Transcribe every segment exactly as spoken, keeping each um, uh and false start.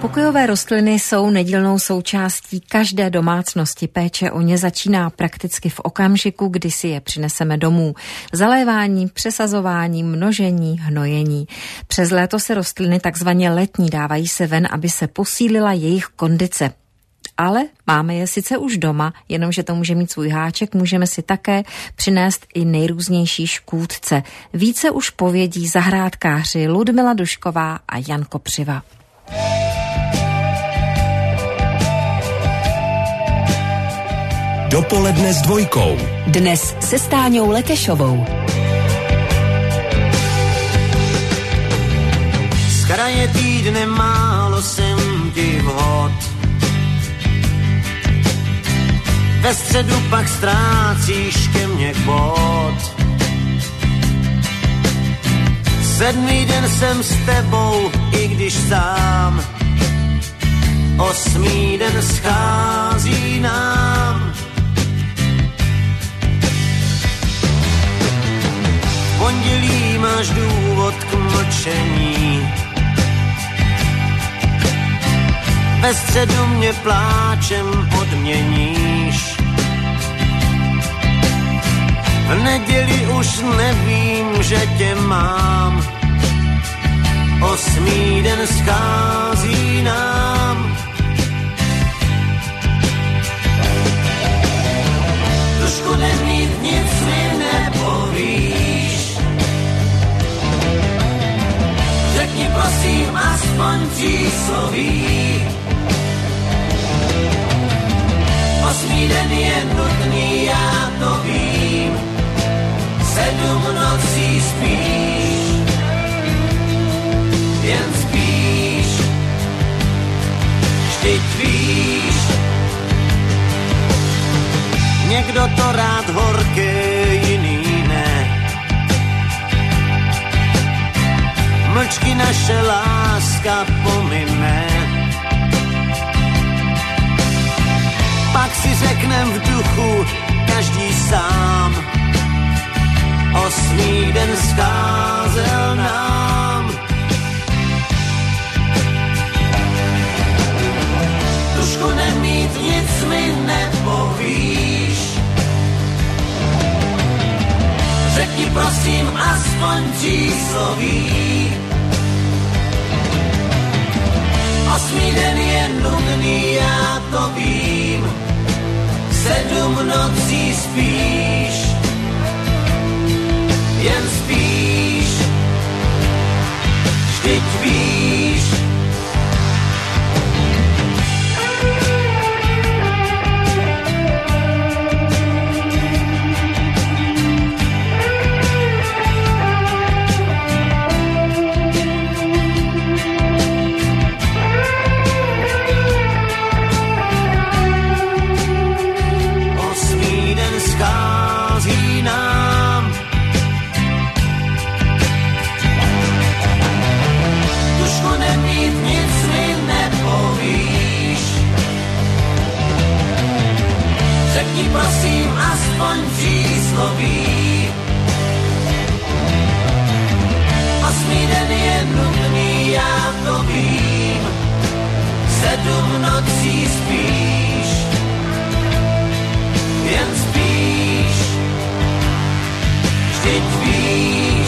Pokojové rostliny jsou nedílnou součástí každé domácnosti. Péče o ně začíná prakticky v okamžiku, kdy si je přineseme domů. Zalévání, přesazování, množení, hnojení. Přes léto se rostliny takzvaně letní dávají se ven, aby se posílila jejich kondice. Ale máme je sice už doma, jenomže to může mít svůj háček, můžeme si také přinést i nejrůznější škůdce. Více už povědí zahrádkáři Ludmila Dušková a Jan Kopřiva. Dopoledne s dvojkou. Dnes se Stáňou Lekešovou. Z kraje týdne málo jsem ti vhod. Ve středu pak ztrácíš ke mně bod. Sedmý den jsem s tebou, i když sám. Osmý den schází nám. V pondělí máš důvod k mlčení. Ve středu mě pláčem odměníš. V neděli už nevím, že tě mám. Osmý den schází nám. Trošku nemít, nic mi nepovíš. Řekni prosím aspoň přísloví. Osmý den je nutný, já to vím. Sedm nocí spíš, jen spíš. Vždyť víš, někdo to rád horké, jiný ne. Mlčky naše láska pomine. Pak si řeknem v duchu každý sám. Osmý den scházel nám. Tušku nemít, nic mi nepovíš. Řekni prosím aspoň přísloví. Osmý den je nudný, já to vím. Sedm nocí spíš, jen spíš. Vždyť víš. Schází nám. Tušku nemít, nic mi nepovíš. Řekni prosím aspoň přísloví. Osmý den je nutný, já to vím. Sedm nocí spíš, jen spíš. Vždyť víš.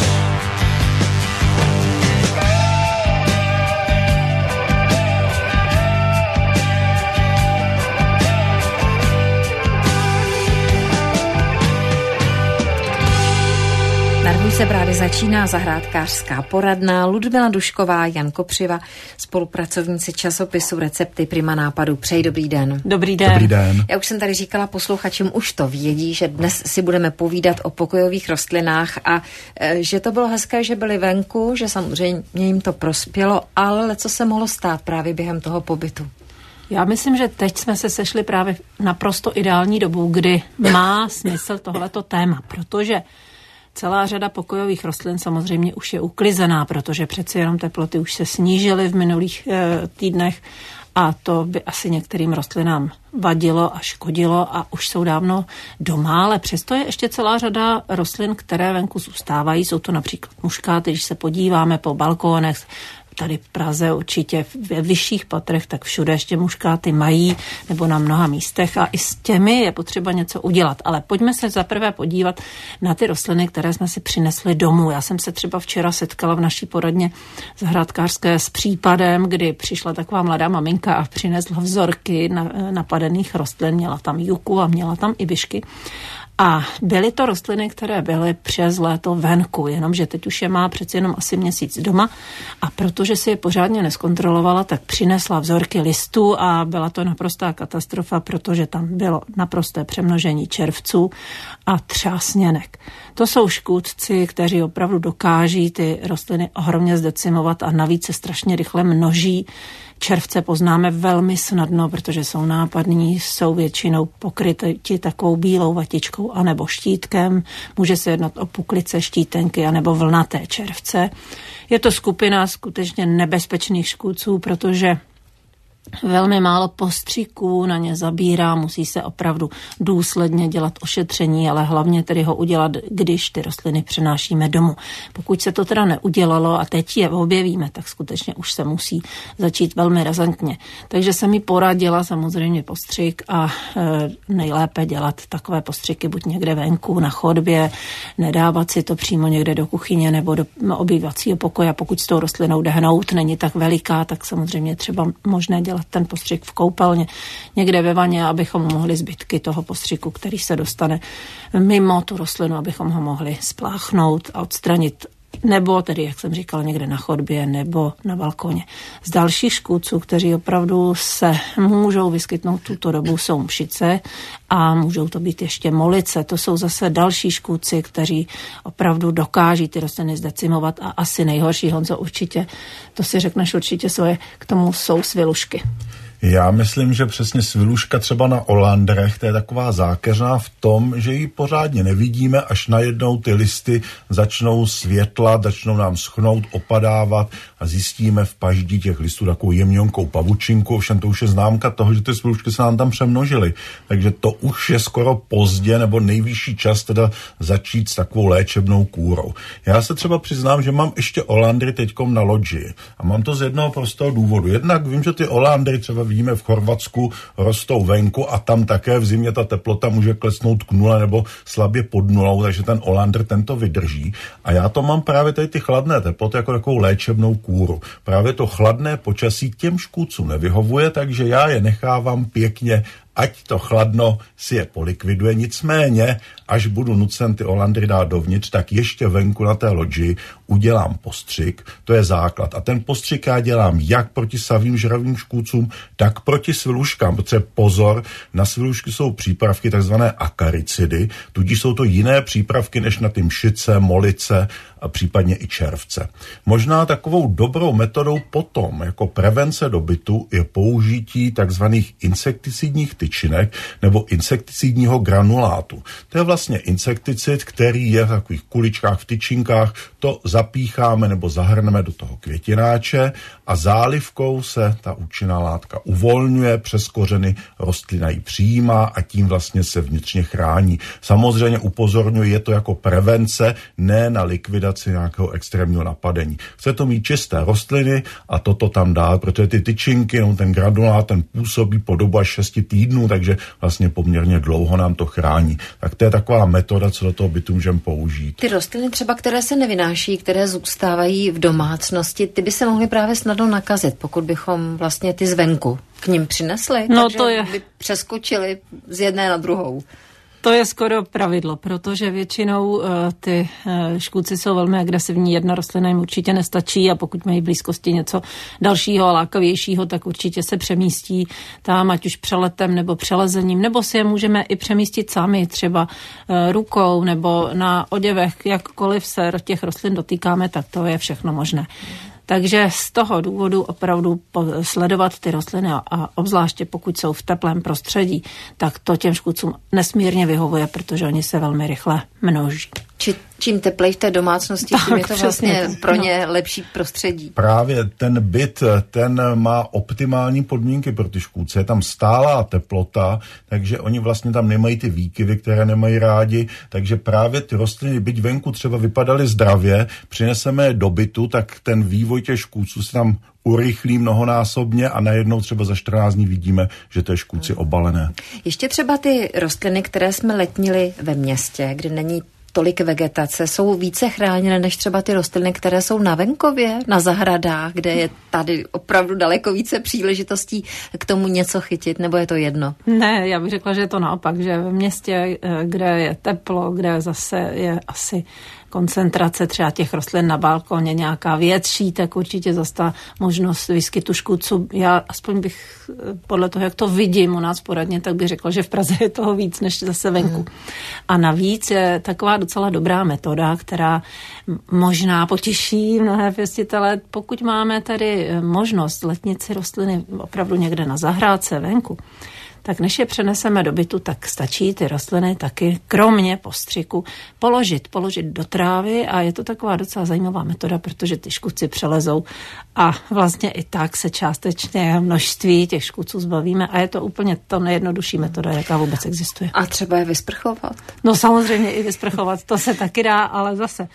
Na Rvůj se právě začíná zahrádkářská poradna. Ludmila Dušková, Jan Kopřiva, spolupracovníci časopisu Recepty Prima nápadů. Přeji dobrý den. Dobrý den. Dobrý den. Já už jsem tady říkala posluchačům, už to vědí, že dnes si budeme povídat o pokojových rostlinách a e, že to bylo hezké, že byli venku, že samozřejmě jim to prospělo, ale co se mohlo stát právě během toho pobytu? Já myslím, že teď jsme se sešli právě naprosto ideální dobu, kdy má smysl tohleto téma, protože celá řada pokojových rostlin samozřejmě už je uklizená, protože přeci jenom teploty už se snížily v minulých e, týdnech a to by asi některým rostlinám vadilo a škodilo a už jsou dávno doma, ale přesto je ještě celá řada rostlin, které venku zůstávají. Jsou to například muškáty, když se podíváme po balkónech, tady v Praze určitě ve vyšších patrech, tak všude ještě muškáty mají, nebo na mnoha místech a i s těmi je potřeba něco udělat. Ale pojďme se zaprvé podívat na ty rostliny, které jsme si přinesli domů. Já jsem se třeba včera setkala v naší poradně zahrádkářské s případem, kdy přišla taková mladá maminka a přinesla vzorky napadených rostlin, měla tam juku a měla tam i bišky. A byly to rostliny, které byly přes léto venku, jenomže teď už je má přeci jenom asi měsíc doma a protože si je pořádně neskontrolovala, tak přinesla vzorky listů a byla to naprostá katastrofa, protože tam bylo naprosté přemnožení červců a třásněnek. To jsou škůdci, kteří opravdu dokáží ty rostliny ohromně zdecimovat a navíc se strašně rychle množí. Červce poznáme velmi snadno, protože jsou nápadní, jsou většinou pokryti takovou bílou vatičkou anebo štítkem. Může se jednat o puklice, štítenky anebo vlnaté červce. Je to skupina skutečně nebezpečných škůdců, protože velmi málo postřiků na ně zabírá, musí se opravdu důsledně dělat ošetření, ale hlavně tedy ho udělat, když ty rostliny přenášíme domů. Pokud se to teda neudělalo a teď je objevíme, tak skutečně už se musí začít velmi razantně. Takže jsem mi poradila samozřejmě postřik a e, nejlépe dělat takové postřiky buď někde venku, na chodbě, nedávat si to přímo někde do kuchyně nebo do obývacího pokoje. Pokud s tou rostlinou jde hnout, není tak veliká, tak samozřejmě třeba možné dělat ten postřik v koupelně, někde ve vaně, abychom mohli zbytky toho postřiku, který se dostane mimo tu rostlinu, abychom ho mohli spláchnout a odstranit. Nebo tedy, jak jsem říkala, někde na chodbě nebo na balkoně. Z dalších škůdců, kteří opravdu se můžou vyskytnout tuto dobu, jsou mšice a můžou to být ještě molice. To jsou zase další škůdci, kteří opravdu dokáží ty rostliny zdecimovat a asi nejhorší, Honzo, určitě, to si řekneš určitě svoje, k tomu jsou svilušky. Já myslím, že přesně sviluška třeba na olandrech, to je taková zákeřná v tom, že ji pořádně nevidíme, až najednou ty listy začnou světlat, začnou nám schnout, opadávat a zjistíme v paždí těch listů takovou jemňonkou pavučinku, ovšem to už je známka toho, že ty svilušky se nám tam přemnožily. Takže to už je skoro pozdě nebo nejvyšší čas teda začít s takovou léčebnou kůrou. Já se třeba přiznám, že mám ještě olandry teďkom na loďi a mám to z jednoho prostého důvodu. Jednak vím, že ty olandry třeba vidíme v Chorvatsku, rostou venku a tam také v zimě ta teplota může klesnout k nule nebo slabě pod nulou, takže ten olandr tento vydrží. A já to mám právě tady ty chladné teploty jako takovou léčebnou kůru. Právě to chladné počasí těm škůdcům nevyhovuje, takže já je nechávám pěkně, ať to chladno si je polikviduje. Nicméně, až budu nucen ty olandry dát dovnitř, tak ještě venku na té loďi udělám postřik. To je základ. A ten postřik já dělám jak proti savým žravým škůdcům, tak proti sviluškám. Protože pozor, na svilušky jsou přípravky takzvané akaricidy, tudíž jsou to jiné přípravky než na ty mšice, molice a případně i červce. Možná takovou dobrou metodou potom jako prevence dobytu je použití takzvaných insekticidních tyčinek nebo insekticidního granulátu. To je vlastně insekticid, který je v takových kuličkách, v tyčinkách, to zapícháme nebo zahrneme do toho květináče a zálivkou se ta účinná látka uvolňuje, přes kořeny rostlina ji přijímá a tím vlastně se vnitřně chrání. Samozřejmě upozorňuji, je to jako prevence, ne na likvidaci nějakého extrémního napadení. Chce to mít čisté rostliny a toto tam dát, protože ty tyčinky, no, ten granulát, ten působí po dobu až šesti týdnů, takže vlastně poměrně dlouho nám to chrání. Tak to je taková metoda, co do toho bytu můžeme použít. Ty rostliny třeba, které se nevynáší, které zůstávají v domácnosti, ty by se mohly právě snadno nakazit, pokud bychom vlastně ty zvenku k nim přinesli, no, takže to je... by přeskočili z jedné na druhou. To je skoro pravidlo, protože většinou uh, ty uh, škůdci jsou velmi agresivní, jedna rostlina jim určitě nestačí a pokud mají v blízkosti něco dalšího a lákavějšího, tak určitě se přemístí tam, ať už přeletem nebo přelezením, nebo si je můžeme i přemístit sami, třeba uh, rukou nebo na oděvech, jakkoliv se těch rostlin dotýkáme, tak to je všechno možné. Takže z toho důvodu opravdu sledovat ty rostliny a obzvláště pokud jsou v teplém prostředí, tak to těm škůdcům nesmírně vyhovuje, protože oni se velmi rychle množí. Či, čím teplej v té domácnosti, tak, tím je to vlastně tak. pro ně no. lepší prostředí. Právě ten byt, ten má optimální podmínky pro ty škůdce. Je tam stálá teplota, takže oni vlastně tam nemají ty výkyvy, které nemají rádi, takže právě ty rostliny, byť venku třeba vypadaly zdravě, přineseme je do bytu, tak ten vývoj těch škůdců se tam urychlí mnohonásobně a najednou třeba za čtrnáct dní vidíme, že to je škůdci obalené. Ještě třeba ty rostliny, které jsme letnili ve městě, kde není tolik vegetace, jsou více chráněné než třeba ty rostliny, které jsou na venkově, na zahradách, kde je tady opravdu daleko více příležitostí k tomu něco chytit, nebo je to jedno? Ne, já bych řekla, že je to naopak, že ve městě, kde je teplo, kde zase je asi koncentrace třeba těch rostlin na balkoně nějaká větší, tak určitě zase ta možnost výskytu škůdců. Já aspoň bych podle toho, jak to vidím u nás poradně, tak bych řekla, že v Praze je toho víc než zase venku. A navíc je taková docela dobrá metoda, která možná potěší mnohé pěstitele. Pokud máme tady možnost letnit si rostliny opravdu někde na zahrádce venku, tak než je přeneseme do bytu, tak stačí ty rostliny taky, kromě postřiku, položit, položit do trávy a je to taková docela zajímavá metoda, protože ty škůdci přelezou a vlastně i tak se částečně množství těch škůdců zbavíme a je to úplně to nejjednodušší metoda, jaká vůbec existuje. A třeba je vysprchovat? No samozřejmě i vysprchovat, to se taky dá, ale zase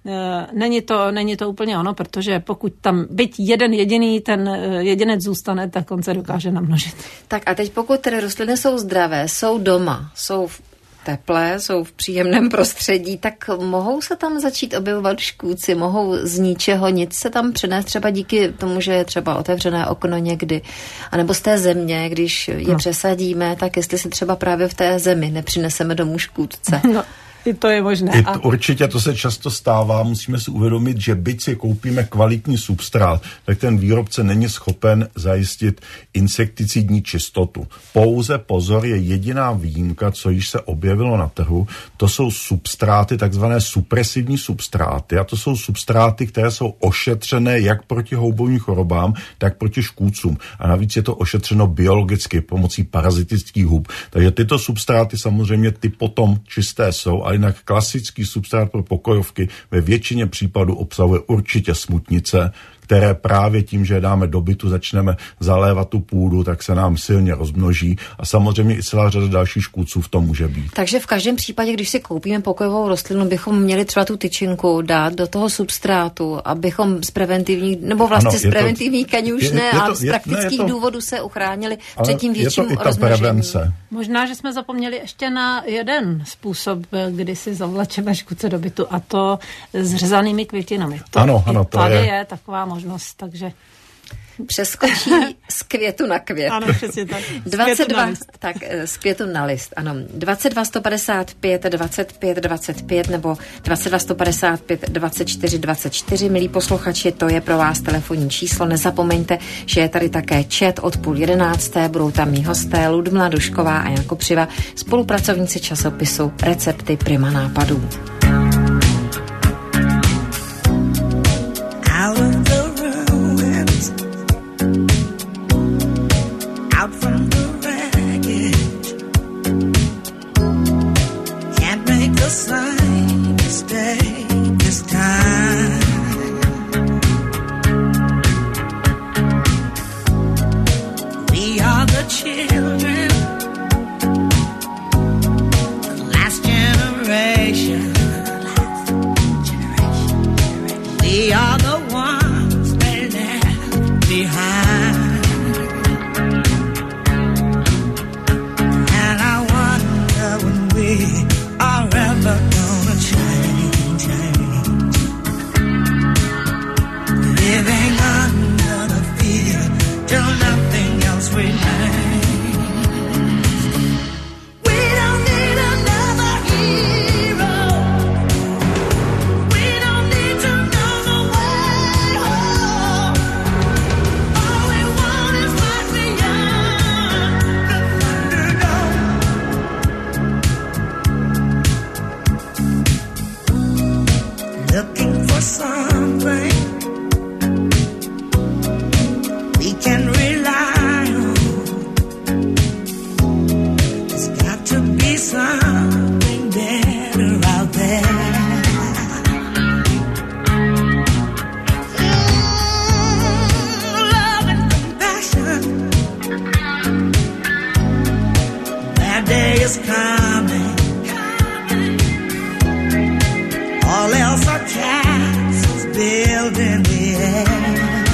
Není to, není to úplně ono, protože pokud tam byť jeden jediný, ten jedinec zůstane, tak on se dokáže namnožit. Tak a teď pokud tedy rostliny jsou zdravé, jsou doma, jsou v teplé, jsou v příjemném prostředí, tak mohou se tam začít objevovat škůdci, mohou z ničeho nic se tam přenést třeba díky tomu, že je třeba otevřené okno někdy, anebo z té země, když je no. přesadíme, tak jestli si třeba právě v té zemi nepřineseme domů škůdce. No. I to je možné. I to, určitě to se často stává, musíme si uvědomit, že byť si koupíme kvalitní substrát, tak ten výrobce není schopen zajistit insekticidní čistotu. Pouze pozor je jediná výjimka, co již se objevilo na trhu, to jsou substráty, takzvané supresivní substráty a to jsou substráty, které jsou ošetřené jak proti houbovým chorobám, tak proti škůdcům. A navíc je to ošetřeno biologicky pomocí parazitických hub. Takže tyto substráty samozřejmě ty potom čisté jsou, a jinak klasický substrát pro pokojovky ve většině případů obsahuje určitě smutnice, které právě tím, že dáme do bytu, začneme zalévat tu půdu, tak se nám silně rozmnoží a samozřejmě i celá řada dalších škůdců v tom může být. Takže v každém případě, když si koupíme pokojovou rostlinu, bychom měli třeba tu tyčinku dát do toho substrátu, abychom z preventivních, nebo vlastně ano, z preventivních kaň už ne, ale z praktických ne, to, důvodů se uchránili před tím větším rozmnožením. Možná, že jsme zapomněli ještě na jeden způsob, kdy si zavlečeme škůdce do bytu, a to s řezanými květinami. To ano, ano, to tady je. je taková možnost, takže přeskočí z květu na květ. Ano, přesně tak. dvacet dva, tak z květu na list, ano. dvacet dva sto padesát pět dvacet pět dvacet pět nebo dvacet dva sto padesát pět dvacet čtyři dvacet čtyři, milí posluchači, to je pro vás telefonní číslo. Nezapomeňte, že je tady také chat od půl jedenácté, budou tam mý hosté Ludmila Dušková a Jan Kopřiva, spolupracovníci časopisu Recepty Prima nápadů. Out from the wreckage, can't make the same mistake this time. We are the children, the last generation. We are the ones they left behind. We are ever gonna change, change. Living under the fear till nothing else remains. is coming. All else are castles built in the air.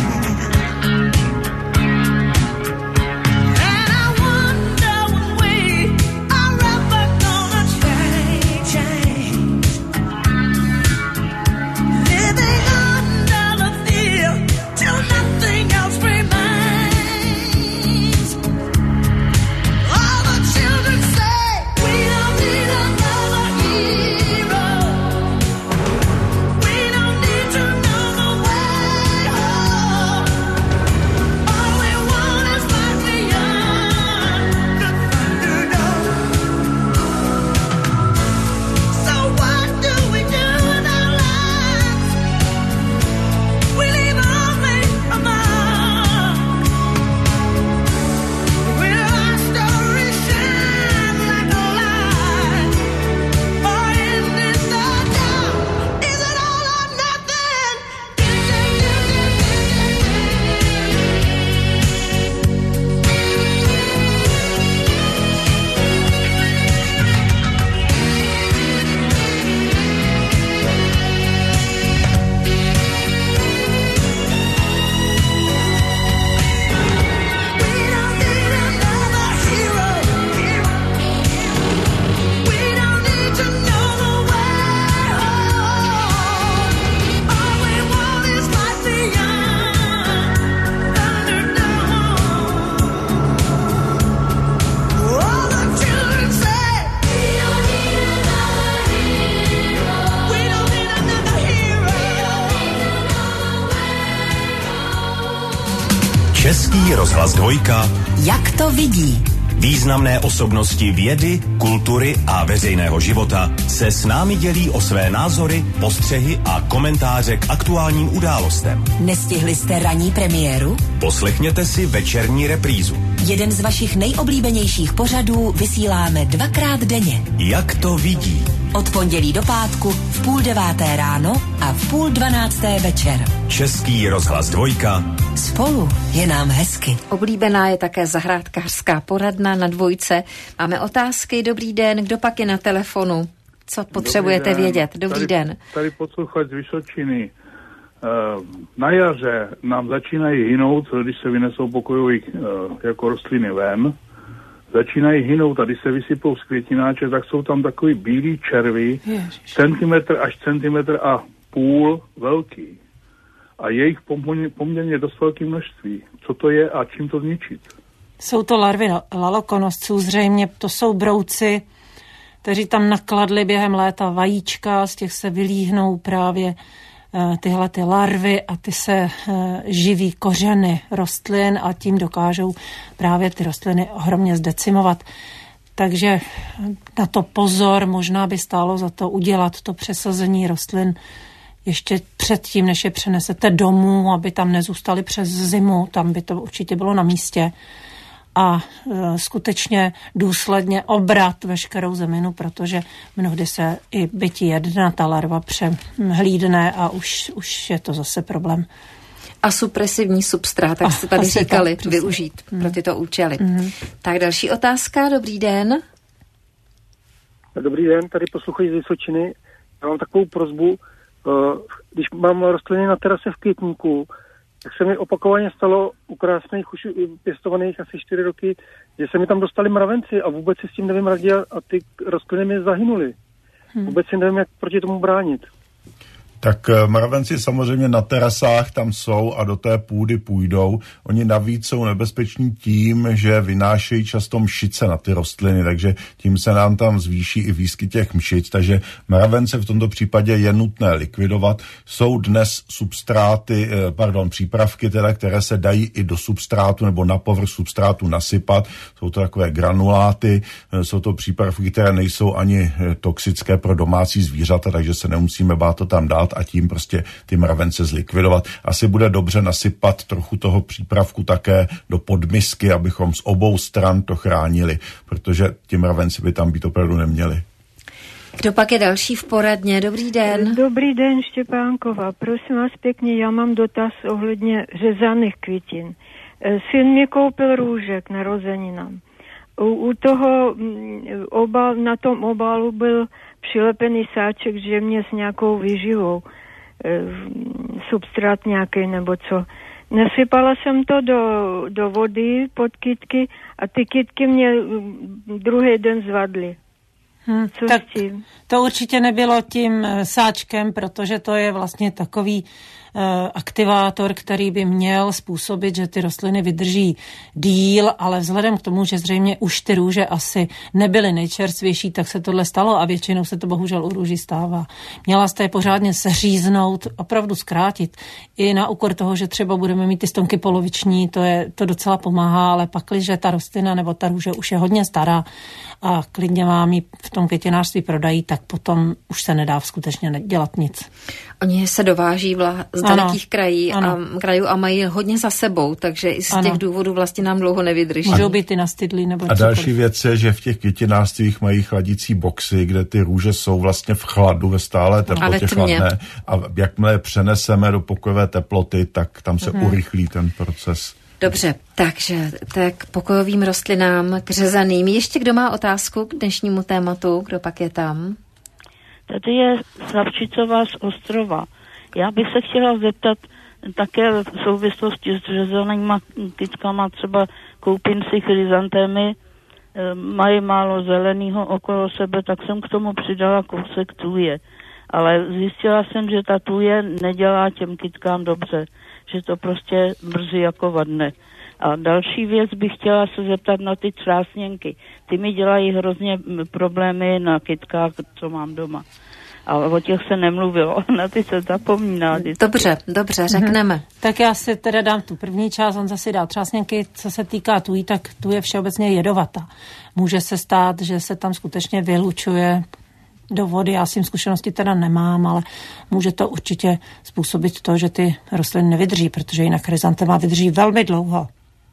Český rozhlas dvojka. Jak to vidí? Významné osobnosti vědy, kultury a veřejného života se s námi dělí o své názory, postřehy a komentáře k aktuálním událostem. Nestihli jste ranní premiéru? Poslechněte si večerní reprízu. Jeden z vašich nejoblíbenějších pořadů vysíláme dvakrát denně. Jak to vidí? Od pondělí do pátku v půl deváté ráno a v půl dvanácté večer. Český rozhlas dvojka. Spolu je nám hezky. Oblíbená je také zahrádkářská poradna na dvojce. Máme otázky, dobrý den, kdo pak je na telefonu? Co potřebujete Dobrý vědět? Dobrý tady, den. Tady posluchač z Vysočiny. Na jaře nám začínají hynout, když se vynesou pokojový jako rostliny ven. Začínají hynout a když se vysypou z květináče, tak jsou tam takový bílý červy, Ježiš. centimetr až centimetr a půl velký. A je jich poměrně dost velké množství. Co to je a čím to zničit? Jsou to larvy lalokonosců, zřejmě to jsou brouci, kteří tam nakladli během léta vajíčka, z těch se vylíhnou právě uh, tyhle ty larvy a ty se uh, živí kořeny rostlin a tím dokážou právě ty rostliny ohromně zdecimovat. Takže na to pozor, možná by stálo za to udělat to přesazení rostlin ještě předtím, než je přenesete domů, aby tam nezůstali přes zimu, tam by to určitě bylo na místě. A e, skutečně důsledně obrat veškerou zeminu, protože mnohdy se i bytí jedna ta larva přehlídne a už, už je to zase problém. A supresivní substrát, tak jste tady říkali, tak, využít mm. pro tyto účely. Mm. Tak další otázka, dobrý den. Dobrý den, tady posluchají z Vysočiny. Já mám takovou prosbu, když mám rostliny na terase v květníku, tak se mi opakovaně stalo u krásných už pěstovaných asi čtyři roky, že se mi tam dostali mravenci a vůbec si s tím nevím radit a ty rostliny mi zahynuly. Hmm. Vůbec si nevím, jak proti tomu bránit. Tak mravenci samozřejmě na terasách tam jsou a do té půdy půjdou. Oni navíc jsou nebezpeční tím, že vynášejí často mšice na ty rostliny, takže tím se nám tam zvýší i výskyt těch mšic, takže mravence v tomto případě je nutné likvidovat. Jsou dnes substráty, pardon, přípravky, teda, které se dají i do substrátu nebo na povrch substrátu nasypat. Jsou to takové granuláty, jsou to přípravky, které nejsou ani toxické pro domácí zvířata, takže se nemusíme bát to tam dát a tím prostě ty mravence zlikvidovat. Asi bude dobře nasypat trochu toho přípravku také do podmisky, abychom z obou stran to chránili, protože ti mravenci by tam být opravdu neměli. Kdo pak je další v poradně? Dobrý den. Dobrý den, Štěpánkova. Prosím vás pěkně, já mám dotaz ohledně řezaných květin. Syn mě koupil růže k narozeninám. u, u toho obal, na tom obalu byl přilepený sáček, že mě s nějakou výživou, e, substrát nějaký nebo co. Nasypala jsem to do, do vody pod kytky a ty kytky mě druhý den zvadly. Hmm, tak to určitě nebylo tím sáčkem, protože to je vlastně takový uh, aktivátor, který by měl způsobit, že ty rostliny vydrží díl, ale vzhledem k tomu, že zřejmě už ty růže asi nebyly nejčerstvější, tak se tohle stalo a většinou se to bohužel u růží stává. Měla jste je pořádně seříznout, opravdu zkrátit. I na úkor toho, že třeba budeme mít ty stonky poloviční, to, je, to docela pomáhá, ale pakliže ta rostlina nebo ta růže už je hodně stará a klidně vám ji v tom květinářství prodají, tak potom už se nedá skutečně dělat nic. Oni se dováží vla- z dalekých krají a, krajů a mají hodně za sebou, takže i z ano. těch důvodů vlastně nám dlouho nevydrží. Můžou být i nastydlí nebo A další cokoliv. Věc je, že v těch květinářstvích mají chladící boxy, kde ty růže jsou vlastně v chladu, ve stále teplotě chladné. A jakmile je přeneseme do pokojové teploty, tak tam se hmm. urychlí ten proces. Dobře, takže tak pokojovým rostlinám, k řezaným. Ještě kdo má otázku k dnešnímu tématu? Kdo pak je tam? Tady je Slavčicová z Ostrova. Já bych se chtěla zeptat také v souvislosti s řezanýma kytkama, třeba koupím si chryzantémy, mají málo zeleného okolo sebe, tak jsem k tomu přidala kousek tůje. Ale zjistila jsem, že ta tůje nedělá těm kytkám dobře, že to prostě brzy jako vadne. A další věc bych chtěla se zeptat na ty třásněnky. Ty mi dělají hrozně problémy na kytkách, co mám doma. A o těch se nemluvilo, na ty se zapomíná. Dobře, dobře, řekneme. Mhm. Tak já si teda dám tu první část, on zase dá třásněnky, co se týká tují, tak tu je všeobecně jedovatá. Může se stát, že se tam skutečně vylučuje do vody, já s tím zkušenosti teda nemám, ale může to určitě způsobit to, že ty rostliny nevydrží, protože jinak chryzantema vydrží velmi dlouho.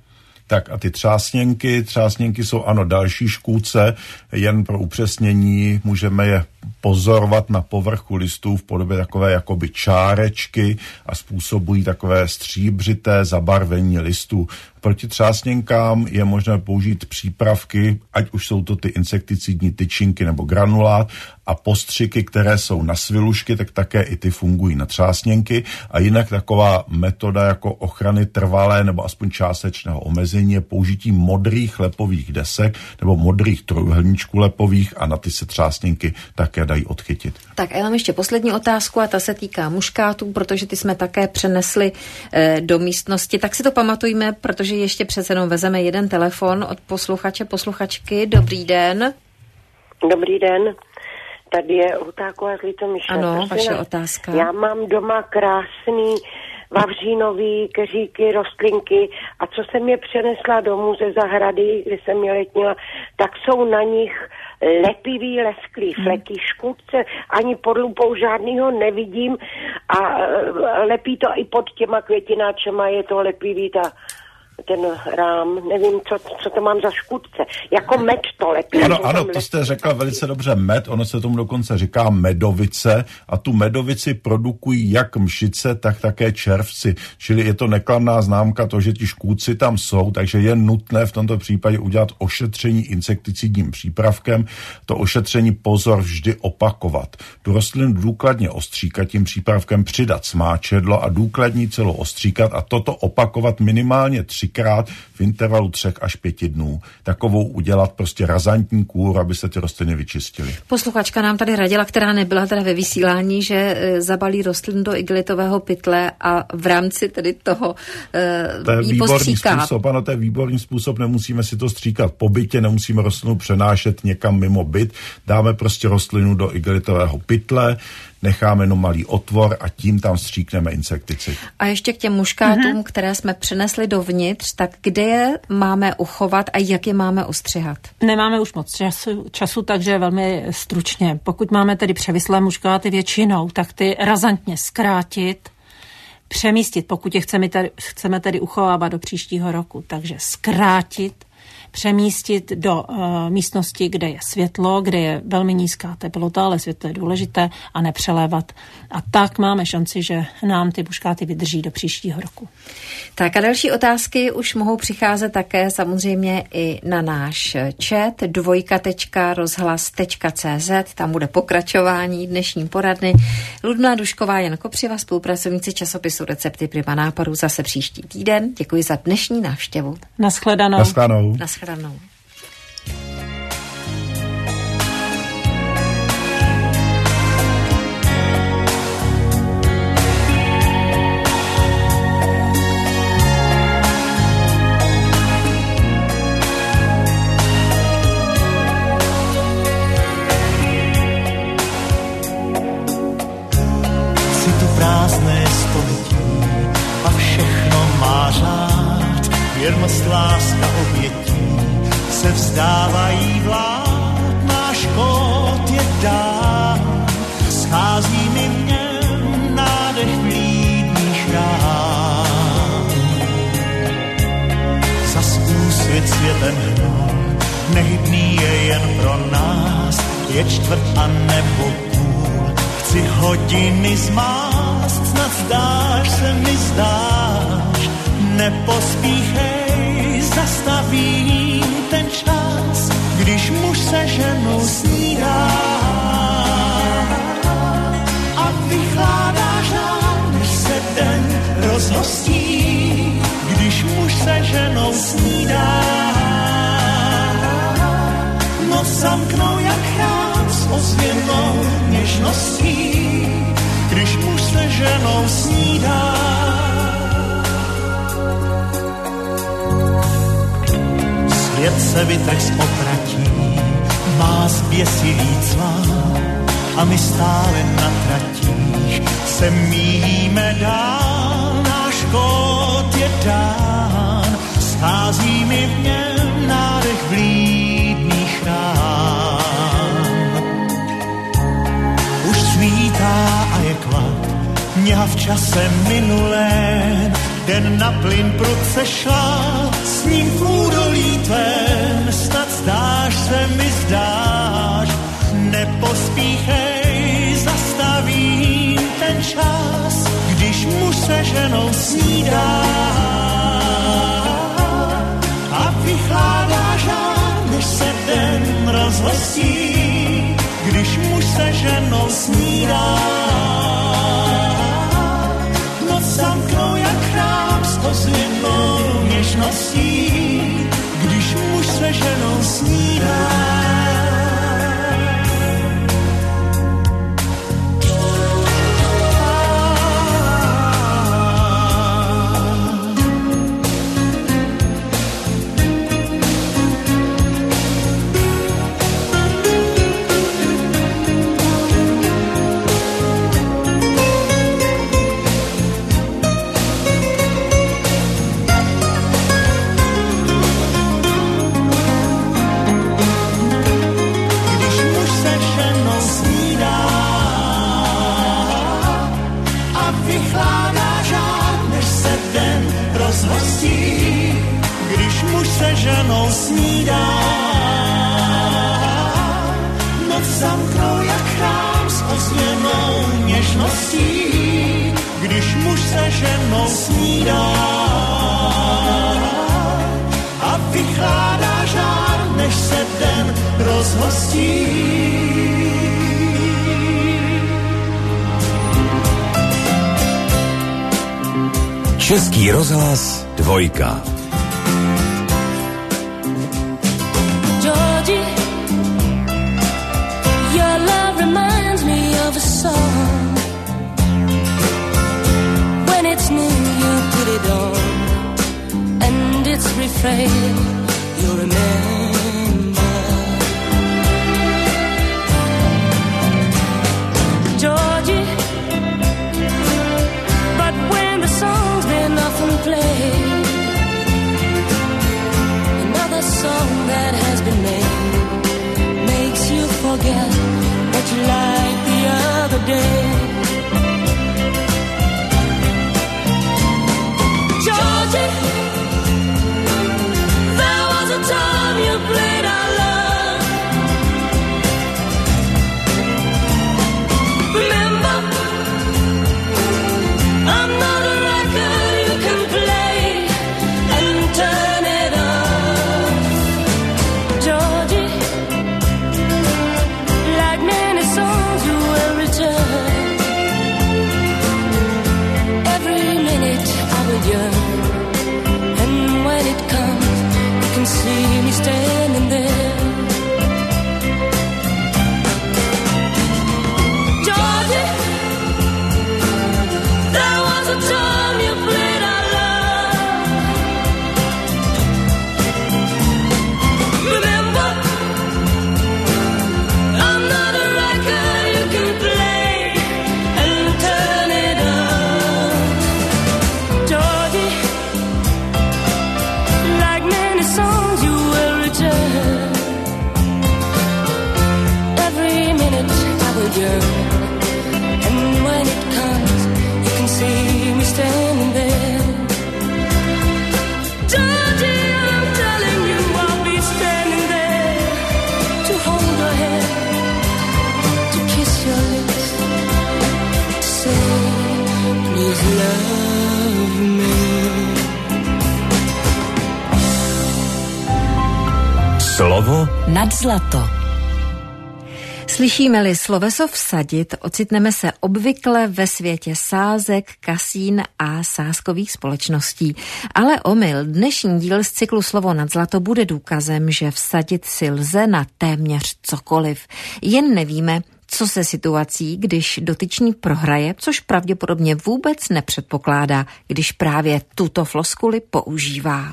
Tak a ty třásněnky, třásněnky jsou ano další škůdce, jen pro upřesnění můžeme je pozorovat na povrchu listů v podobě takové jakoby čárečky a způsobují takové stříbřité zabarvení listů. Proti třásněnkám je možné použít přípravky, ať už jsou to ty insekticidní tyčinky nebo granulát a postřiky, které jsou na svilušky, tak také i ty fungují na třásněnky a jinak taková metoda jako ochrany trvalé nebo aspoň částečného omezení je použití modrých lepových desek nebo modrých trojúhelníčků lepových a na ty se třásněnky také dají odchytit. Tak a já mám ještě poslední otázku a ta se týká muškátů, protože ty jsme také přenesli e, do místnosti, tak si to pamatujme, protože ještě přece jenom vezeme jeden telefon od posluchače, posluchačky. Dobrý den. Dobrý den. Tady je Hutáková z Litomyšle. Ano, vaše otázka. Já mám doma krásný vavřínový keříky, rostlinky a co jsem je přenesla domů ze zahrady, kde jsem je letnila, tak jsou na nich lepivý lesklý fleky, škůdce, ani pod lupou žádnýho nevidím a lepí to i pod těma květináčema, je to lepivý ta ten rám, nevím, co, co to mám za škůdce. Jako med to lepí. Ano, ano, to jste řekla velice dobře, med, ono se tomu dokonce říká medovice a tu medovici produkují jak mšice, tak také červci. Čili je to nekladná známka to, že ti škůdci tam jsou, takže je nutné v tomto případě udělat ošetření insekticidním přípravkem. To ošetření pozor vždy opakovat. Tu rostlinu důkladně ostříkat tím přípravkem, přidat smáčedlo a důkladně celou ostříkat a toto opakovat minimálně tři krát v intervalu třech až pěti dnů. Takovou udělat prostě razantní kůru, aby se ty rostliny vyčistily. Posluchačka nám tady radila, která nebyla teda ve vysílání, že zabalí rostlinu do igelitového pytle a v rámci tedy toho uh, to je výborný způsob, ano, to je výborný způsob, nemusíme si to stříkat po bytě, nemusíme rostlinu přenášet někam mimo byt, dáme prostě rostlinu do igelitového pytle, necháme jenom malý otvor a tím tam stříkneme insekticid. A ještě k těm muškátům, mm-hmm. které jsme přinesli dovnitř, tak kde je máme uchovat a jak je máme ostřihat? Nemáme už moc času, času, takže velmi stručně. Pokud máme tedy převislé muškáty většinou, tak ty razantně zkrátit, přemístit, pokud je chceme tedy, chceme tedy uchovávat do příštího roku. Takže zkrátit, přemístit do uh, místnosti, kde je světlo, kde je velmi nízká teplota, ale světlo je důležité, a nepřelévat. A tak máme šanci, že nám ty buškáty vydrží do příštího roku. Tak a další otázky už mohou přicházet také samozřejmě i na náš chat dvojka tečka rozhlas tečka cé zet, tam bude pokračování dnešní poradny. Ludmila Dušková, Jan Kopřiva, spolupracovníci časopisu Recepty Prima nápadů, zase příští týden. Děkuji za dnešní návštěvu. Naschledanou. Naschledanou. Naschledanou. Prázdné století a všechno má řád, věrnost, láska, obětí se vzdávají vlád. Náš kód je dán, schází mi v něm nádech vlídných rán. Zas úsvit světem hnal, nehybný je jen pro nás, je čtvrt a nebo půl, chci hodiny zmást, snad zdáš se mi zdáš, nepospíchej, zastavím ten čas, když muž se ženou snídá a vychládá žár, než se den rozhostí, když muž se ženou snídá. Noc zamknou jak chrám s ozvěnou něžností, když muž se ženou snídá. Svět se vytrh z opratí, má zběsilý cvál a my stále na tratích se míjíme dál. Náš kód je dán, schází mi v něm nádech vlídných rán. Už svítá a je klad, mňa v čase minulém, den na plyn prudce šla, s ním v údolí tvém, snad zdáš se mi zdáš, nepospíchej, zastavím ten čas, když muž se ženou snídá a vychládá žár, než se den rozhostí, když muž se ženou snídá. Noc zamknou jak chrám s ozvěnou něžností, když muž se ženou snídá. Když muž se ženou snídá, noc zamknou jak chrám s ozvěnou něžností, když muž se ženou snídá a vychládá žár, než se den rozhostí. Český rozhlas dvojka. Georgie, your love reminds me of a song. When it's new, you put it on, and its refrain you'll remember. Georgie, but when the song's been often played, another song that has been made makes you forget what you liked the other day. Georgie, there was a time standing there. Georgie, there was a time you played our love. Remember, I'm not a record you can play and turn it up. Georgie, like many songs you will return. Every minute I will yearn, and when it comes, you can see me standing there. Georgie, I'm telling you, I'll be standing there to hold your hand, to kiss your lips, to say, please love me. Slovo nad zlato. Slyšíme-li sloveso vsadit, ocitneme se obvykle ve světě sázek, kasín a sázkových společností. Ale omyl, dnešní díl z cyklu Slovo nad zlato bude důkazem, že vsadit si lze na téměř cokoliv. Jen nevíme, co se situací, když dotyčný prohraje, což pravděpodobně vůbec nepředpokládá, když právě tuto floskuli používá.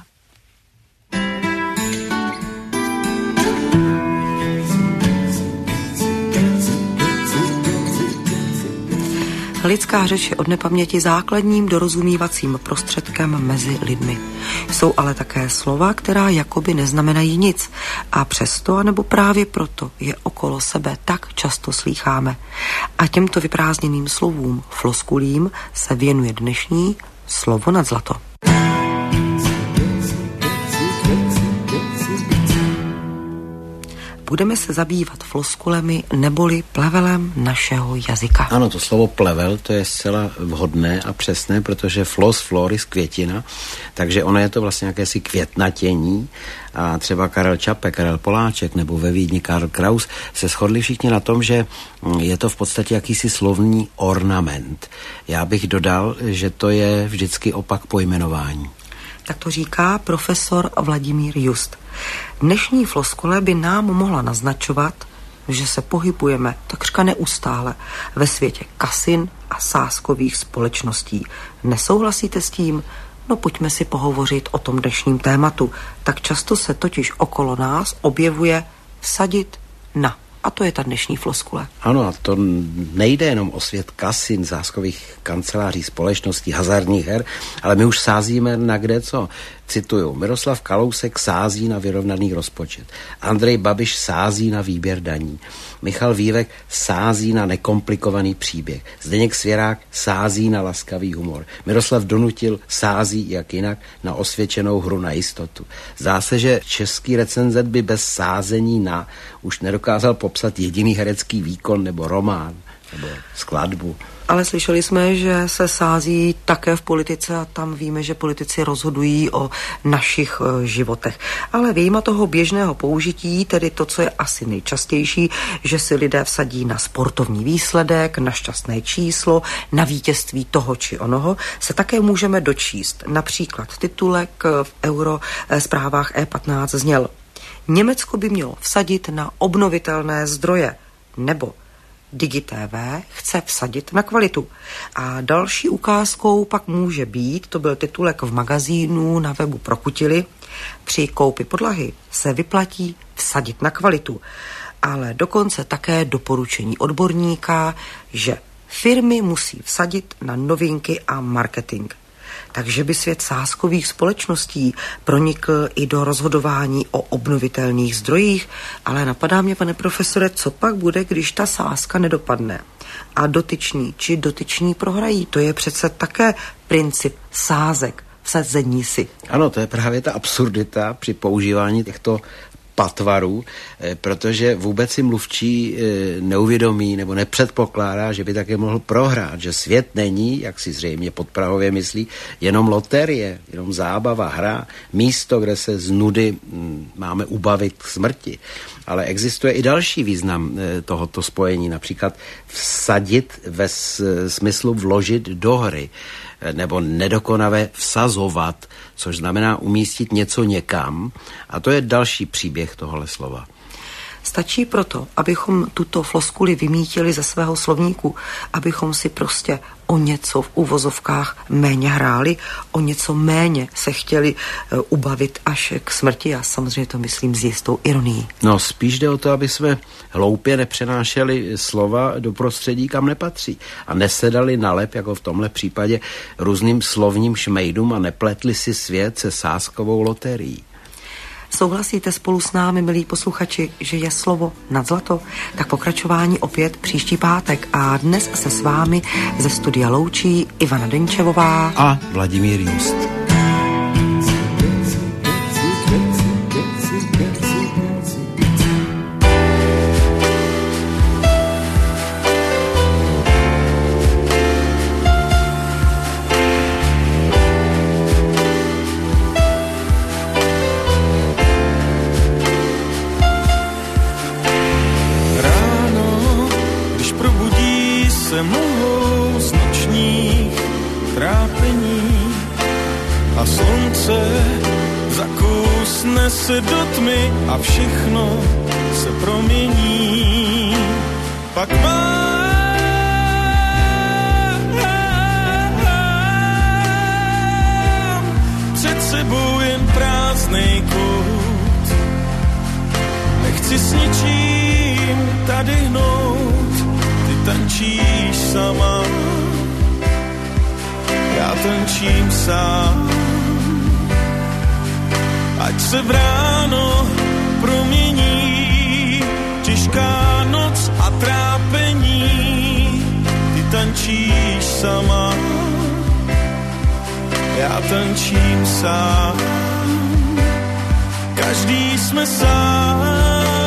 Lidská řeč je od nepaměti základním dorozumívacím prostředkem mezi lidmi. Jsou ale také slova, která jakoby neznamenají nic a přesto, anebo právě proto je okolo sebe tak často slýcháme. A těmto vyprázdněným slovům, floskulím, se věnuje dnešní Slovo nad zlato. Budeme se zabývat floskulemi neboli plevelem našeho jazyka. Ano, to slovo plevel, to je zcela vhodné a přesné, protože flos, floris, květina, takže ono je to vlastně jakési květnatění a třeba Karel Čapek, Karel Poláček nebo ve Vídni Karl Kraus se shodli všichni na tom, že je to v podstatě jakýsi slovní ornament. Já bych dodal, že to je vždycky opak pojmenování. Tak to říká profesor Vladimír Just. Dnešní floskule by nám mohla naznačovat, že se pohybujeme takřka neustále ve světě kasin a sázkových společností. Nesouhlasíte s tím? No pojďme si pohovořit o tom dnešním tématu. Tak často se totiž okolo nás objevuje vsadit na. A to je ta dnešní floskule. Ano, a to nejde jenom o svět kasin, sázkových kanceláří, společností, hazardních her, ale my už sázíme na kde co. Cituju, Miroslav Kalousek sází na vyrovnaný rozpočet. Andrej Babiš sází na výběr daní. Michal Vývek sází na nekomplikovaný příběh. Zdeněk Svěrák sází na laskavý humor. Miroslav Donutil sází, jak jinak, na osvědčenou hru na jistotu. Zdá se, že český recenzent by bez sázení na už nedokázal popsat jediný herecký výkon nebo román nebo skladbu. Ale slyšeli jsme, že se sází také v politice a tam víme, že politici rozhodují o našich e, životech. Ale vyjma toho běžného použití, tedy to, co je asi nejčastější, že si lidé vsadí na sportovní výsledek, na šťastné číslo, na vítězství toho či onoho, se také můžeme dočíst. Například titulek v euro e, zprávách E patnáct zněl: Německo by mělo vsadit na obnovitelné zdroje, nebo DigiTV chce vsadit na kvalitu. A další ukázkou pak může být, to byl titulek v magazínu na webu Prokutili, při koupi podlahy se vyplatí vsadit na kvalitu. Ale dokonce také doporučení odborníka, že firmy musí vsadit na novinky a marketing. Takže by svět sázkových společností pronikl i do rozhodování o obnovitelných zdrojích, ale napadá mě, pane profesore, co pak bude, když ta sázka nedopadne a dotyční či dotyční prohrají. To je přece také princip sázek, vsazení si. Ano, to je právě ta absurdita při používání těchto patvarů, protože vůbec si mluvčí neuvědomí nebo nepředpokládá, že by také mohl prohrát, že svět není, jak si zřejmě podprahově myslí, jenom loterie, jenom zábava, hra, místo, kde se z nudy máme ubavit k smrti. Ale existuje i další význam tohoto spojení, například vsadit ve smyslu vložit do hry. nebo nedokonavé vsazovat, což znamená umístit něco někam. A to je další příběh tohle slova. Stačí proto, abychom tuto floskuli vymítili ze svého slovníku, abychom si prostě o něco v uvozovkách méně hráli, o něco méně se chtěli uh, ubavit až k smrti. Já samozřejmě to myslím s jistou ironií. No spíš jde o to, aby jsme hloupě nepřenášeli slova do prostředí, kam nepatří. A nesedali na lep, jako v tomhle případě, různým slovním šmejdům a nepletli si svět se sázkovou loterií. Souhlasíte spolu s námi, milí posluchači, že je slovo nad zlato? Tak pokračování opět příští pátek a dnes se s vámi ze studia loučí Ivana Denčevová a Vladimír Just. Se do tmy a všechno se promění. Pak mám před sebou jen prázdnej kout. Nechci s ničím tady hnout, ty tančíš sama, já tančím sám. Ať se v ráno promění těžká noc a trápení. Ty tančíš sama, já tančím sám. Každý jsme sám.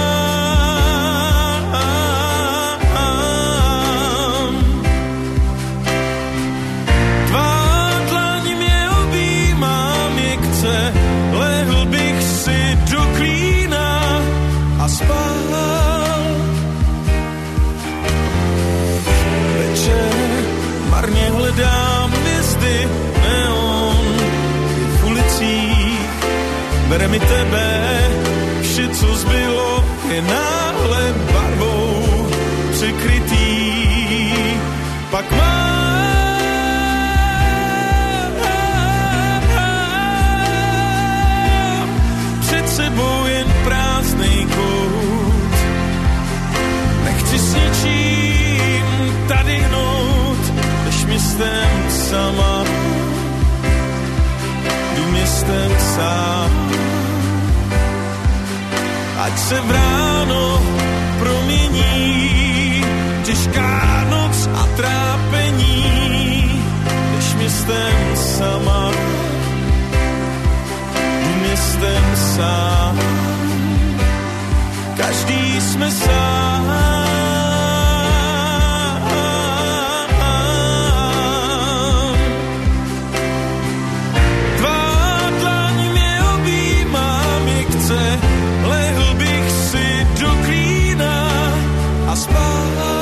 Tvá dlaň mě objímá měkce, lehl bych si do klína a spál. Večer marně hledám hvězdy, neon v ulicích. Bere mi tebe, vše, co zbylo, je náhle barvou překrytý. Pak mám sebou jen prázdnej kout. Nechci s ničím tady hnout, jdeš městem sama, jdu městem sám. Ať se v ráno promění těžká noc a trápení, jdeš městem sama, městem sám. Každý jsme sám. Tvá dlaň mě objímá měkce, lehl bych si do klína a spál.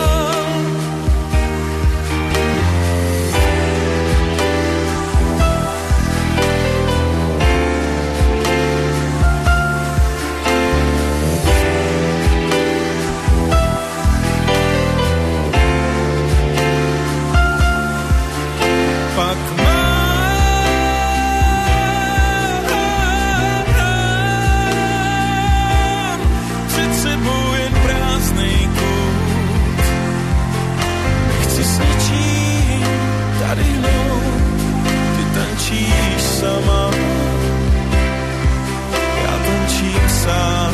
Sama, já tančím sám,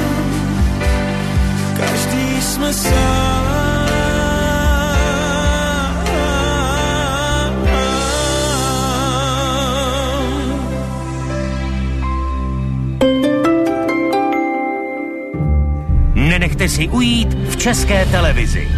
každý jsme sám. Nenechte si ujít v České televizi.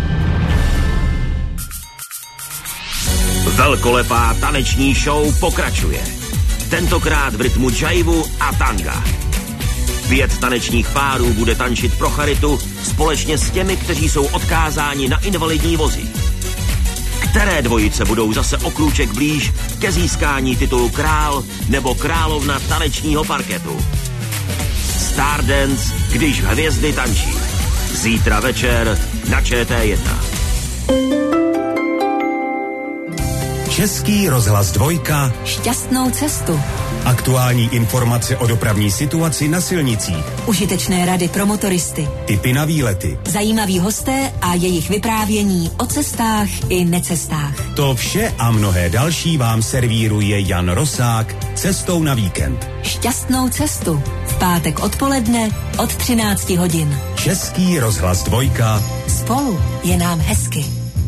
Velkolepá taneční show pokračuje. Tentokrát v rytmu džajvu a tanga. Pět tanečních párů bude tančit pro charitu společně s těmi, kteří jsou odkázáni na invalidní vozy. K Které dvojice budou zase o krůček blíž ke získání titulu král nebo královna tanečního parketu? Stardance, když hvězdy tančí. Zítra večer na Č T jedna. Český rozhlas dvojka. Šťastnou cestu. Aktuální informace o dopravní situaci na silnicích. Užitečné rady pro motoristy. Tipy na výlety. Zajímaví hosté a jejich vyprávění o cestách i necestách. To vše a mnohé další vám servíruje Jan Rosák cestou na víkend. Šťastnou cestu. V pátek odpoledne od třinácti hodin. Český rozhlas dvojka. Spolu je nám hezky.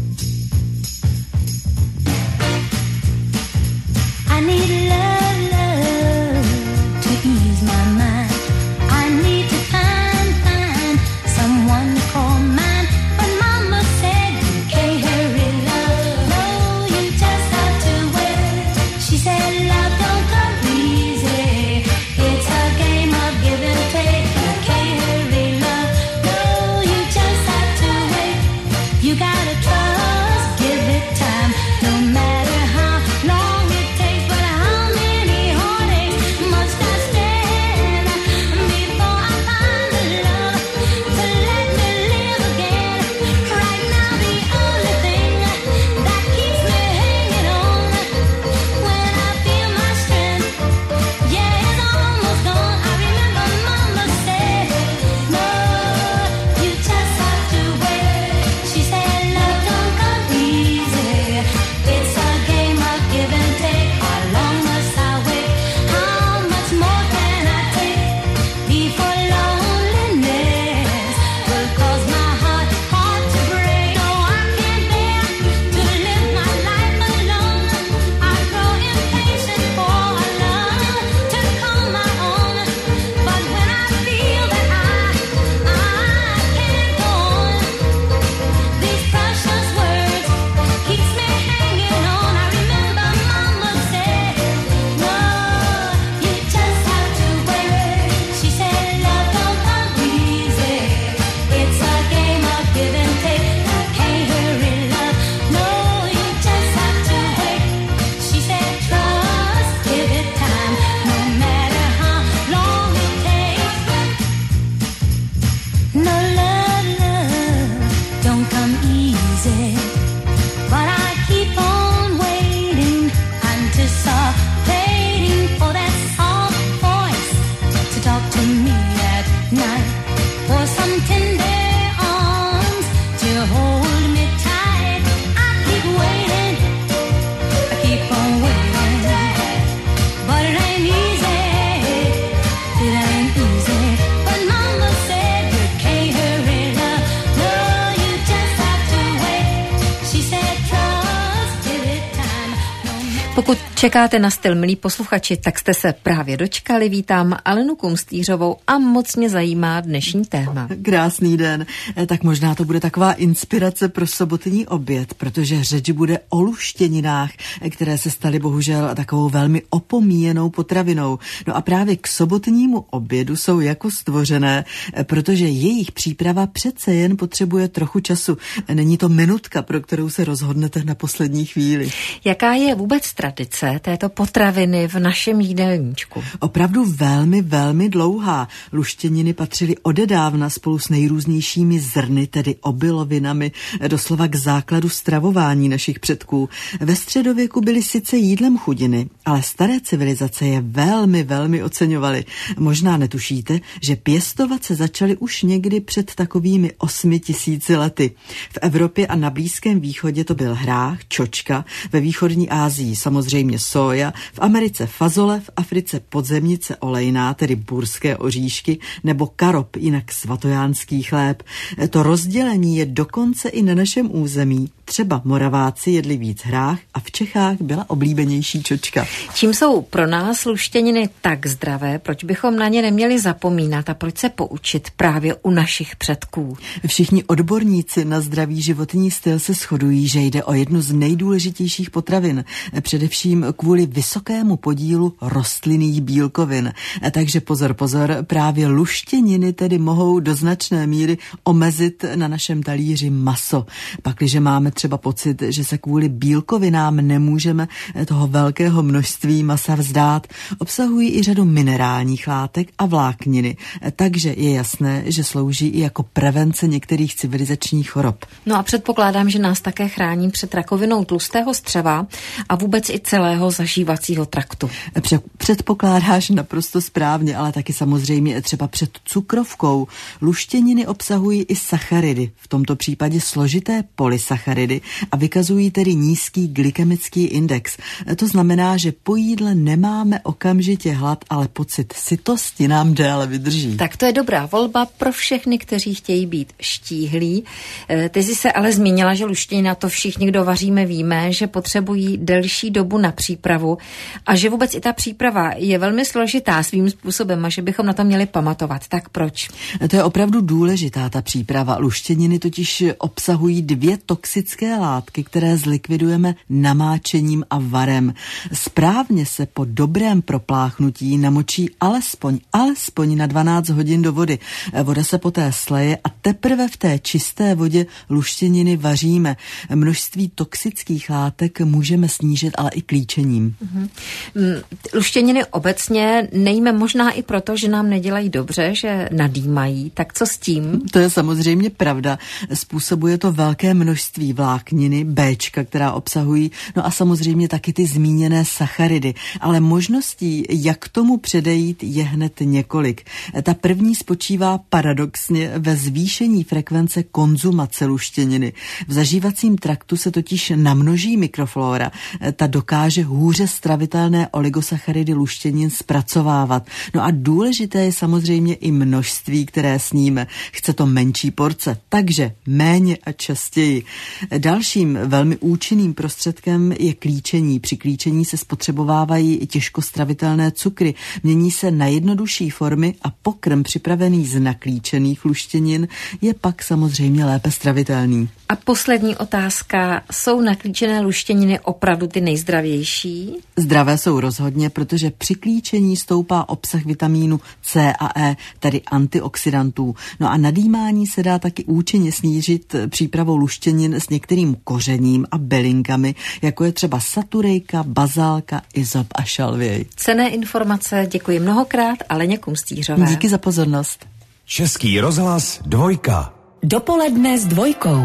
I need love, love to ease my mind. I need to find, find someone to call mine. But mama said you can't hurry love. No, you just have to wait. She said love don't come easy. It's a game of give and take. You can't hurry love. No, you just have to wait. You gotta trust, give it time. No matter how long it takes, but how many heartaches must I stand before I find the love to let me live again? Right now the only thing that keeps me hanging on when I feel my strength, yeah, it's almost gone. I remember mama said, no, you just have to wait. She said love don't come easy. It's a game of give and take. How long must I wait? How much more can I take before loneliness will cause my heart, heart to break? No, I can't bear to live my life alone. I grow impatient for a love to call my own. But when I feel that I, I can't go on, these precious words keeps me hanging on. I remember mama said, no, you just have to wait. She said love don't come easy. It's a game of give and take. You can't hurry love. No, you just have to wait. She said trust, give it time. No matter how long it takes. No love, love don't come easy. But I keep on waiting, anticipating for that soft voice to talk to me at night, for some tender arms to hold me tight. I keep waiting, I keep on waiting, but it ain't easy, it ain't easy. But mama said you can't hurry love, no, you just have to wait. She said trust, give it time. Pokud čekáte na styl, milí posluchači, tak jste se právě dočkali. Vítám Alenu Kumstýřovou a moc mě zajímá dnešní téma. Krásný den. Eh, Tak možná to bude taková inspirace pro sobotní oběd, protože řeč bude o luštěninách, eh, které se staly bohužel takovou velmi opomíjenou potravinou. No a právě k sobotnímu obědu jsou jako stvořené, eh, protože jejich příprava přece jen potřebuje trochu času. Eh, Není to minutka, pro kterou se rozhodnete na poslední chvíli. Jaká je vůbec tradice této potraviny v našem jídelníčku? Opravdu velmi, velmi dlouhá. Luštěniny patřily odedávna spolu s nejrůznějšími zrny, tedy obilovinami, doslova k základu stravování našich předků. Ve středověku byly sice jídlem chudiny, ale staré civilizace je velmi, velmi oceňovaly. Možná netušíte, že pěstovat se začaly už někdy před takovými osmi tisíci lety. V Evropě a na Blízkém východě to byl hrách, čočka, ve východní Asii samozřejmě soja, v Americe fazole, v Africe podzemnice olejná, tedy burské oříšky, nebo karop, jinak svatojánský chléb. To rozdělení je dokonce i na našem území. Třeba Moraváci jedli víc hrách a v Čechách byla oblíbenější čočka. Čím jsou pro nás luštěniny tak zdravé, proč bychom na ně neměli zapomínat a proč se poučit právě u našich předků? Všichni odborníci na zdravý životní styl se shodují, že jde o jednu z nejdůležitějších potravin. Především kvůli vysokému podílu rostlinných bílkovin. Takže pozor, pozor, právě luštěniny tedy mohou do značné míry omezit na našem talíři maso. Pakliže máme třeba pocit, že se kvůli bílkovinám nemůžeme toho velkého množství masa vzdát, obsahují i řadu minerálních látek a vlákniny. Takže je jasné, že slouží i jako prevence některých civilizačních chorob. No a předpokládám, že nás také chrání před rakovinou tlustého střeva a vůbec i celého zažívacího traktu. Předpokládáš naprosto správně, ale taky samozřejmě třeba před cukrovkou. Luštěniny obsahují i sacharidy, v tomto případě složité polysacharidy a vykazují tedy nízký glykemický index. To znamená, že po jídle nemáme okamžitě hlad, ale pocit sytosti nám déle vydrží. Tak to je dobrá volba pro všechny, kteří chtějí být štíhlí. Ty jsi se ale zmínila, že luštěnina, to všichni, kdo vaříme, víme, že potřebují delší dobu na přípravu a že vůbec i ta příprava je velmi složitá svým způsobem a že bychom na to měli pamatovat. Tak proč? To je opravdu důležitá ta příprava. Luštěniny totiž obsahují dvě toxické látky, které zlikvidujeme namáčením a varem. Správně se po dobrém propláchnutí namočí alespoň, alespoň na dvanáct hodin do vody. Voda se poté sleje a teprve v té čisté vodě luštěniny vaříme. Množství toxických látek můžeme snížit, ale i klíčením. Mm-hmm. Luštěniny obecně nejíme možná i proto, že nám nedělají dobře, že nadýmají. Tak co s tím? To je samozřejmě pravda. Způsobuje to velké množství vlákniny, Bčka, která obsahují, no a samozřejmě taky ty zmíněné sacharidy. Ale možností, jak tomu předejít, je hned několik. Ta první spočívá paradoxně ve zvýšení frekvence konzumace luštěniny. V zažívacím traktu se totiž namnoží mikroflora. Ta dokáže hůře stravitelné oligosacharidy luštěnin zpracovávat. No a důležité je samozřejmě i množství, které sníme. Chce to menší porce, takže méně a častěji. Dalším velmi účinným prostředkem je klíčení. Při klíčení se spotřebovávají i těžkostravitelné cukry. Mění se na jednodušší formy a pokrm připravený z naklíčených luštěnin je pak samozřejmě lépe stravitelný. A poslední otázka. Jsou naklíčené luštěniny opravdu ty nejzdravější? Zdravé jsou rozhodně, protože při klíčení stoupá obsah vitamínu C a E, tedy antioxidantů. No a nadýmání se dá taky účinně snížit přípravou luštěnin s některým kořením a bylinkami, jako je třeba saturejka, bazálka, izop a šalvěj. Cenné informace, děkuji mnohokrát, Aleně Kumstýřové. Díky za pozornost. Český rozhlas dvojka. Dopoledne s dvojkou.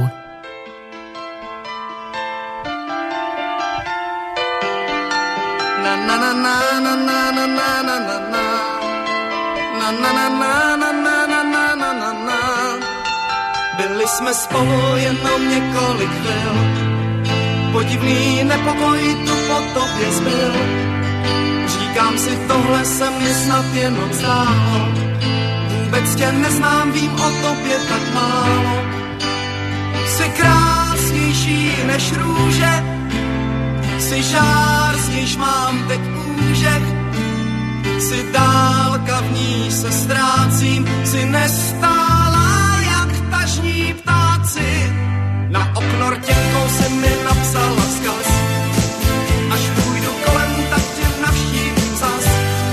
Byli jsme spolu jenom několik chvil, podivný nepokoj tu po tobě zbyl. Říkám si, tohle se mi snad jenom zdálo, vůbec tě neznám, vím o tobě tak málo. Jsi krásnější než růže, jsi žár, z níž mám teď úžek. Jsi dálka, v ní se ztrácím, jsi nestálá jak tažní ptáci. Na okno rtěnkou si mi napsala vzkaz, až půjdu kolem, tak tě navštívím zas.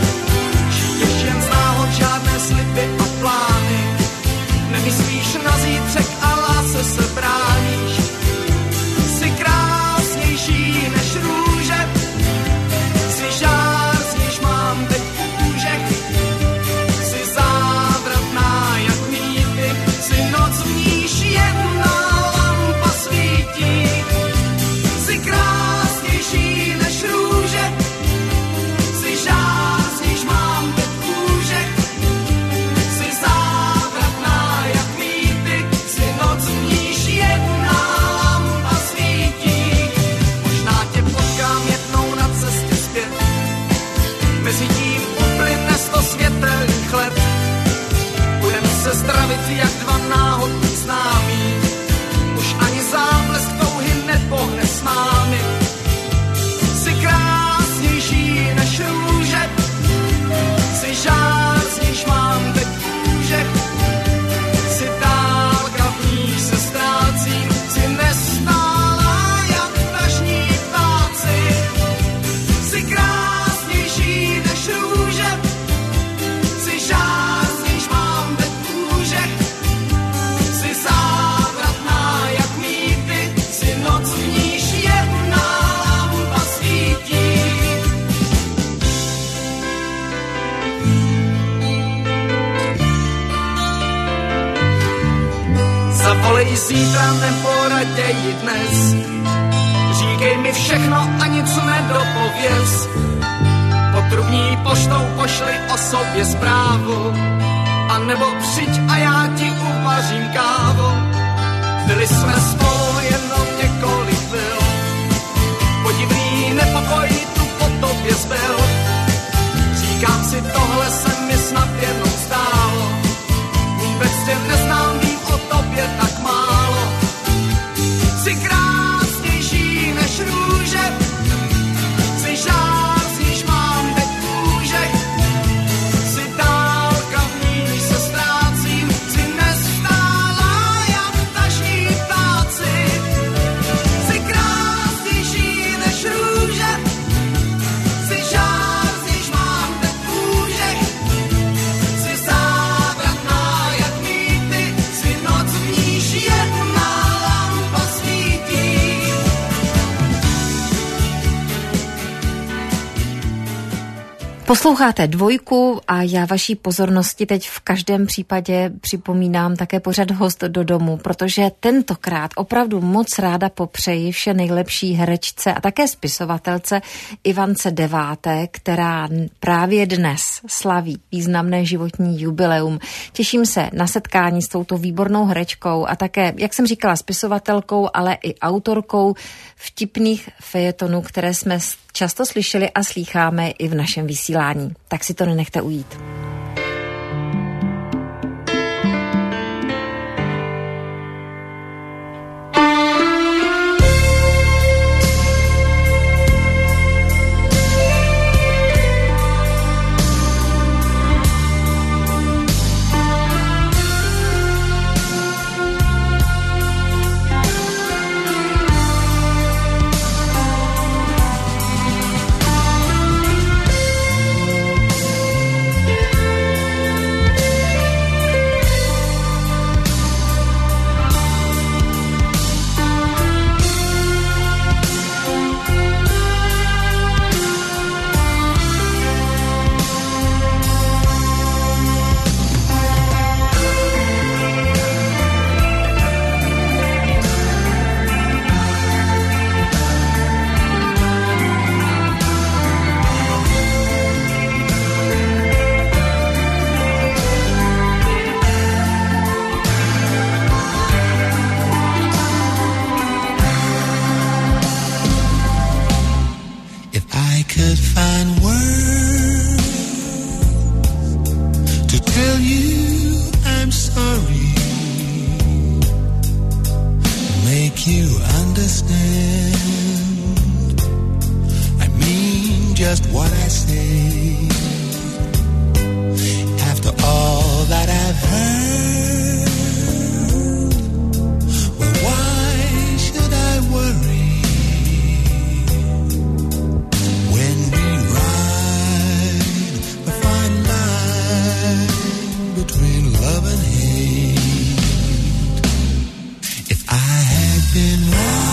Žiješ jen z náhod, žádné sliby a plány, nemyslíš na zítřek a lásce se bráníš. Jsi krásnější než růže, jsi žár, z níž mám teď úžek. Jsi závratná jak mýty, jsi noc, v níž jedna lampa svítí. Jsi krásnější než růže, jsi žár, z níž mám teď úžek. Jsi závratná jak mýty, jsi noc, v níž jedna lampa svítí. Možná tě potkám jednou na cestě zpět, mezi tím uplyne sto světelných let. Budeme se zdravit jak dva náhodní známí, už ani záblesk touhy nepohne s námi. Jsi krásnější než růže, jsi žár, z níž mám teď úžek. Jsi dálka, v níž se ztrácím, jsi nestálá jak tažní ptáci. Dej zítra nebo raději dnes. Říkej mi všechno a nic nedopověz. Potrubní poštou pošli o sobě zprávu. A nebo přijď a já ti uvařím kávu. Byli jsme spolu jenom několik chvil. Podivný nepokoj tu po tobě zbyl. Říkám si, tohle se mi snad jednou stálo. Vůbec tě neznám, vím o tobě tak málo. Jsi krásnější než růže. Jsi žár, zníž mám teď kůže. Jsi dálka, v ní se ztrácím. Jsi nestálá jak tažní ptáci. Jsi krásnější než růže. Jsi žár, zníž mám teď kůže. Jsi závratná jak mýty. Jsi noc, v níž jedna lampa svítí. Posloucháte Dvojku a já vaší pozornosti teď v každém případě připomínám také pořad Host do domu, protože tentokrát opravdu moc ráda popřeji vše nejlepší herečce a také spisovatelce Ivance Deváté, která právě dnes slaví významné životní jubileum. Těším se na setkání s touto výbornou herečkou a také, jak jsem říkala, spisovatelkou, ale i autorkou vtipných fejetonů, které jsme často slyšeli a slýcháme i v našem vysílání. Tak si to nenechte ujít. Been wrong.